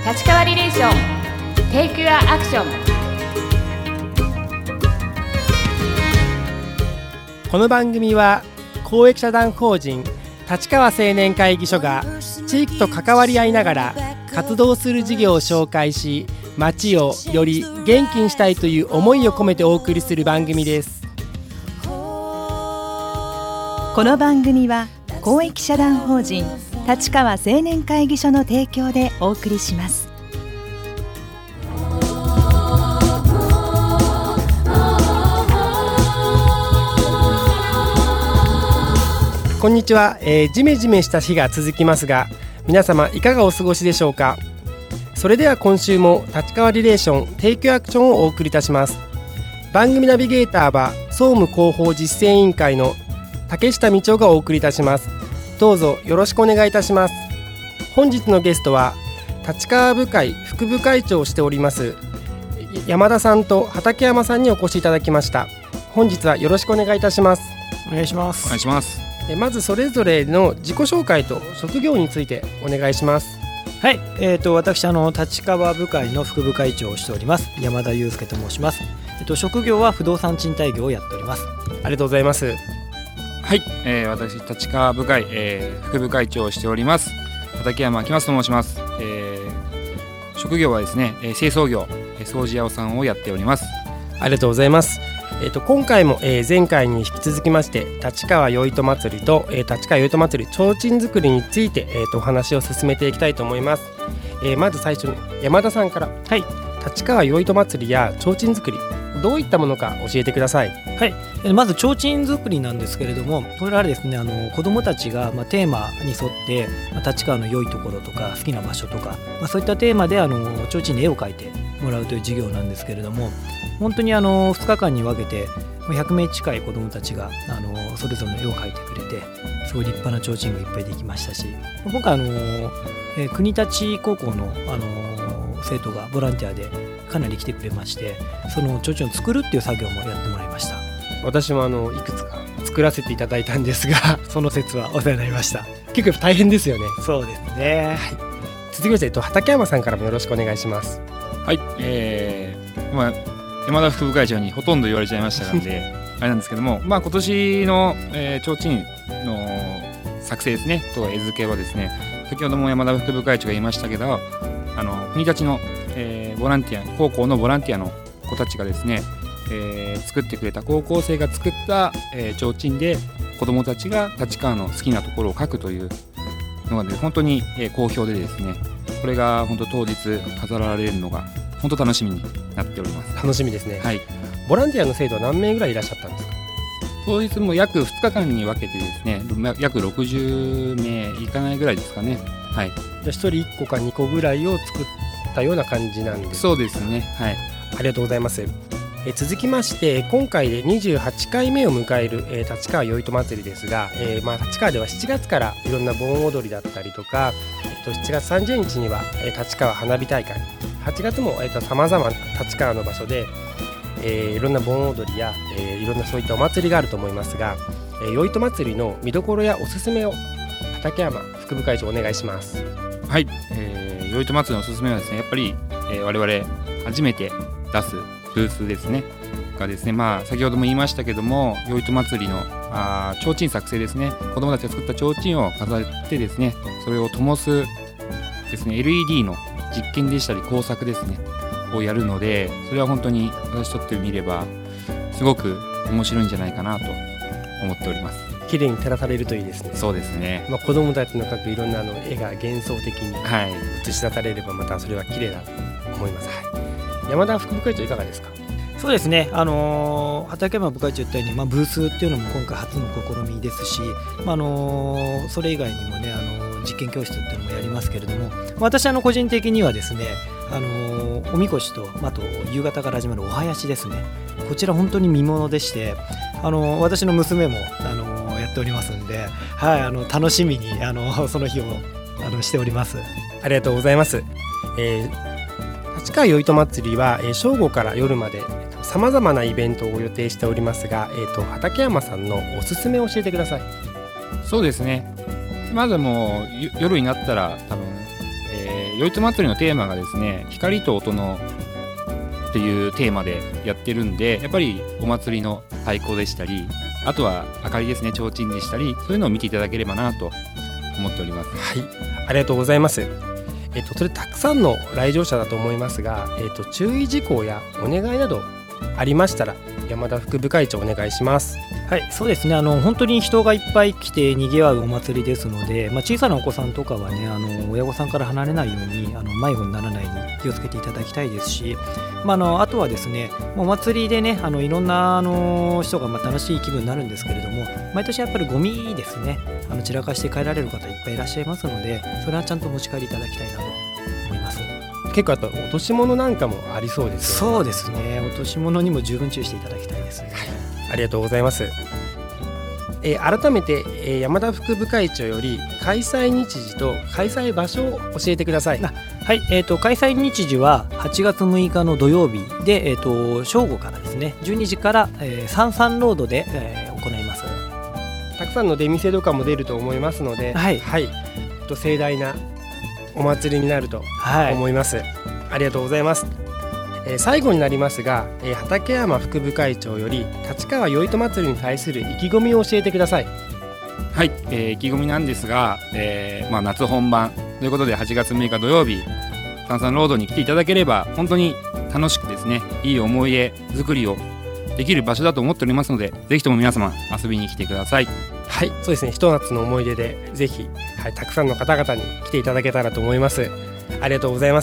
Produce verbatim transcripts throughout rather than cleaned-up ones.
立川リレーションテイクユアアクション。 この番組は公益社団法人立川青年会議所が地域と関わり合いながら活動する事業を紹介し、街をより元気にしたいという思いを込めてお送りする番組です。 この番組は公益社団法人立川青年会議所の提供でお送りします。 こんにちは、えー、ジメジメした日が続きますが、皆様いかがお過ごしでしょうか。それでは今週も立川リレーションテイクユアアクションをお送りいたします。番組ナビゲーターは総務広報実践委員会の竹下道夫がお送りいたします。どうぞよろしくお願いいたします。本日のゲストは立川部会副部会長をしております山田さんと畠山さんにお越しいただきました。本日はよろしくお願いいたします。 お願いします。 お願いします。 まずそれぞれの自己紹介と職業についてお願いします。 はい、えー、と私あの立川部会の副部会長をしております山田祐介と申します。えっと、職業は不動産賃貸業をやっております。 ありがとうございます。 はい、えー、私立川部会、えー、副部会長をしております畠山明正と申します。えー、職業はですね、えー、清掃業、えー、掃除屋さんをやっております。 ありがとうございます。えー、と今回も、えー、前回に引き続きまして立川よいと祭りと、えー、立川よいと祭り提灯作りについて、えー、とお話を進めていきたいと思います。えー、まず最初に山田さんから、はい、立川よいと祭りや提灯作りどういったものか教えてください。 はい、まず提灯作りなんですけれども、これはですね、あの子どもたちが、まあ、テーマに沿って、まあ、立川の良いところとか好きな場所とか、まあ、そういったテーマであの提灯に絵を描いてもらうという授業なんですけれども、本当にあのふつかかんに分けてひゃくめい近い子どもたちがあのそれぞれの絵を描いてくれて、すごい立派な提灯がいっぱいできましたし、今回あの、えー、国立高校の、あの生徒がボランティアでかなり来てくれまして、その提灯を作るっていう作業もやってもらいました。 私もあのいくつか作らせていただいたんですがその説はお世話になりました。 結構大変ですよね。 そうですね、はい、 続きまして、えっと、畠山さんからもよろしくお願いします。 はい、えーまあ、山田副部会長にほとんど言われちゃいましたのであれなんですけども、まあ、今年の、えー、提灯の作成ですねと絵付けはですね、先ほども山田副部会長が言いましたけど、あの国立の、えー、ボランティア高校のボランティアの子たちがですね、えー、作ってくれた高校生が作った、えー、提灯で子どもたちが立川の好きなところを描くというのが、ね、本当に、えー、好評でですね、これが本当当日飾られるのが本当楽しみになっております。 楽しみですね。 はい、 ボランティアの生徒は何名ぐらいいらっしゃったんですか。 当日も約ふつかかんに分けてですね、約ろくじゅうめいいかないぐらいですかね。はい、じゃあひとりいっこかにこぐらいを作ったような感じなんです。 そうですね、はい、 ありがとうございます。え続きまして今回でにじゅうはちかいめを迎える、えー、立川よいと祭りですが、えーまあ、立川ではしちがつからいろんな盆踊りだったりとか、えー、としちがつさんじゅうにちには、えー、立川花火大会、はちがつもさまざまな立川の場所で、えー、いろんな盆踊りや、えー、いろんなそういったお祭りがあると思いますが、えー、よいと祭りの見どころやおすすめを畠山副部会長お願いします。 はい、えー、よいと祭りのおすすめはですね、やっぱり、えー、我々初めて出すブースですねがですね、まあ、先ほども言いましたけども、よいと祭りのあ提灯作成ですね、子どもたちが作った提灯を飾ってですね、それを灯すですね エルイーディー の実験でしたり工作ですねをやるので、それは本当に私とってみればすごく面白いんじゃないかなと思っております。 綺麗に照らされるといいですね。 そうですね、 まあ、子どもたちの描くいろんなあの絵が幻想的に映し出されればまたそれは綺麗だと思います。はい、山田副部会長いかがですか。 そうですね、あのー、畠山部会長言ったように、まあ、ブースっていうのも今回初の試みですし、まああのー、それ以外にもね、あのー、実験教室っていうのもやりますけれども、私あの個人的にはですね、あのー、おみこしと、あと夕方から始まるお囃子ですね、こちら本当に見ものでして、あのー、私の娘も、あのー、やっておりますんで、はい、あの楽しみに、あのー、その日をあのしております。 ありがとうございます。えー、立川よいと祭りは、えー、正午から夜までさまざまなイベントを予定しておりますが、えー、と畠山さんのおすすめを教えてください。 そうですね、まずもう夜になったら多分、えー、 よいと祭りのテーマがですね、光と音のっていうテーマでやってるんで、やっぱりお祭りの太鼓でしたり、あとは明かりですね、提灯でしたり、そういうのを見ていただければなと思っております。 はい、ありがとうございます。えっと、それたくさんの来場者だと思いますが、えっと、注意事項やお願いなどありましたら山田副部会長お願いします。 はい、そうですね。あの本当に人がいっぱい来て賑わうお祭りですので、まあ、小さなお子さんとかはね、あの親御さんから離れないようにあの迷子にならないように気をつけていただきたいですし、まあ、あのあとはですね、お祭りでね、あのいろんなあの人がまあ楽しい気分になるんですけれども、毎年やっぱりゴミですね、あの散らかして帰られる方いっぱいいらっしゃいますので、それはちゃんと持ち帰りいただきたいなと思います。 結構あと落とし物なんかもありそうですよね。 そうですね、落とし物にも十分注意していただきたいです、はい、 ありがとうございます。えー、改めて、えー、山田副部会長より開催日時と開催場所を教えてください。 はい、えー、と開催日時ははちがつむいかの土曜日で、えー、と正午からですね、じゅうにじから、えー、サンサンロードで、えー、行います。 たくさんの出店とかも出ると思いますので、 はい、 はい、と盛大なお祭りになると思います、はい、ありがとうございます。えー、最後になりますが、えー、畠山副部会長より立川よいと祭りに対する意気込みを教えてください。 はい、えー、意気込みなんですが、えーまあ、夏本番ということではちがつむいか土曜日サンサンロードに来ていただければ本当に楽しくですね、いい思い出作りをできる場所だと思っておりますので、ぜひとも皆様遊びに来てください。 はい、そうですね、ひと夏の思い出でぜひ、はい、たくさんの方々に来ていただけたらと思います。ありがとうございます。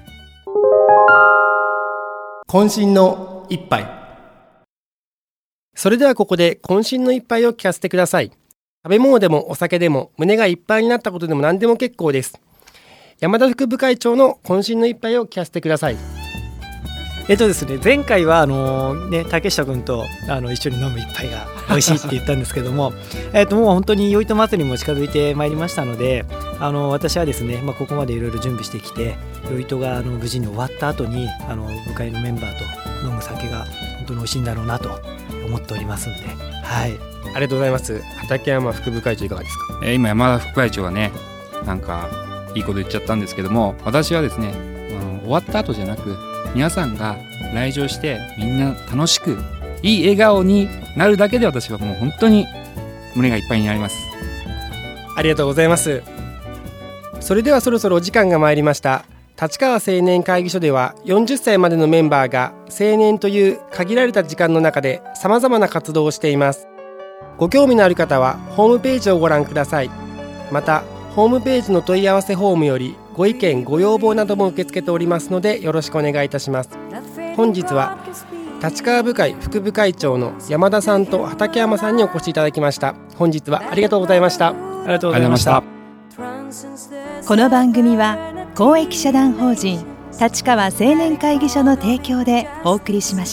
渾身の一杯。それではここで渾身の一杯を聞かせてください。食べ物でもお酒でも胸がいっぱいになったことでも何でも結構です。山田副部会長の渾身の一杯を聞かせてください。 えっとですね、前回はあのね、竹下君とあの一緒に飲む一杯が美味しいって言ったんですけどもえっともう本当によいと祭りも近づいてまいりましたので、あの私はですね、まあ、ここまでいろいろ準備してきて、よいとがあの無事に終わった後にあの部会のメンバーと飲む酒が本当に美味しいんだろうなと思っておりますんで、はい、 ありがとうございます。畠山副部会長いかがですか？ えー、今山田副会長がね、なんかいいこと言っちゃったんですけども、私はですね、あの終わった後じゃなく皆さんが来場してみんな楽しくいい笑顔になるだけで、私はもう本当に胸がいっぱいになります。 ありがとうございます。それではそろそろお時間が参りました。立川青年会議所ではよんじゅっさいまでのメンバーが青年という限られた時間の中でさまざまな活動をしています。ご興味のある方はホームページをご覧ください。またホームページの問い合わせフォームよりご意見ご要望なども受け付けておりますのでよろしくお願いいたします。本日は立川部会副部会長の山田さんと畠山さんにお越しいただきました。本日はありがとうございました。ありがとうございました。 この番組は公益社団法人立川青年会議所の提供でお送りしました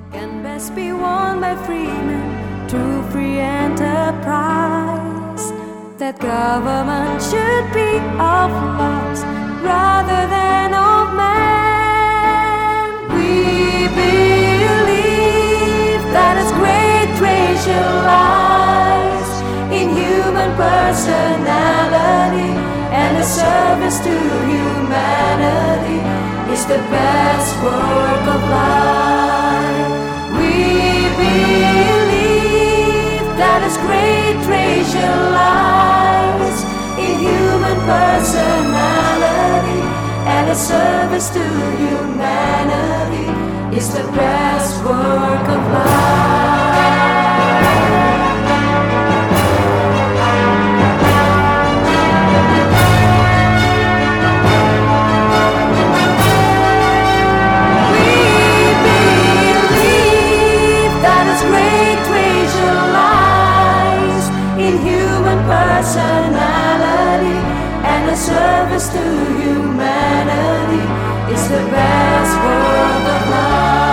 。That government should be of laws rather than of man. We believe that His great treasure lies in human personality, and the service to humanity is the best work of life. We believe that His great treasure lies in human personality, and a service to humanity is the best work of life. We believe that His great treasure lies in human personality, and a service to humanity is the best work of life.